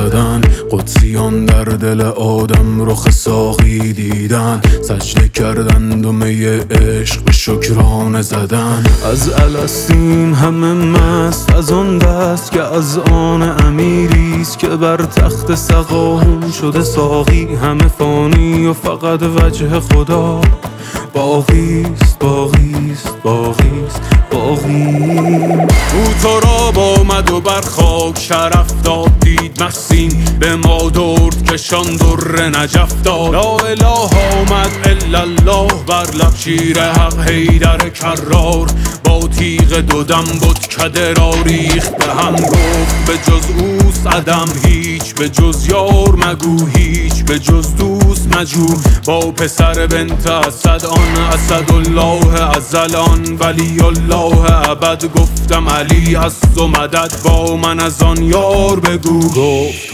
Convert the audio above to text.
زدن، قدسیان در دل آدم رخ ساقی دیدن، سجده کردند و می عشق به شکرانه زدن. از الستیم همه مست از آن دست که از آن امیریست که بر تخت سقاهم شده ساقی. همه فانی و فقط وجه خدا باقیست باقیست باقیست باقی. او تو را آمد و بر خاک شرف داد، دید مسین به ما درد کشان در نجف داد. لا اله آمد الا الله بر لب شیر حق حیدر کرار، با تیغ دو دم بتکده را ریخت به هم. گفت به جز اوست عدم هیچ، به جز یار مگو هیچ، به جز دوست مجو. با پسر بنت اسد آن اسدالله ازلان ولی الله ابد. گفتم علی از و مدد با من از آن یار بگو. گفت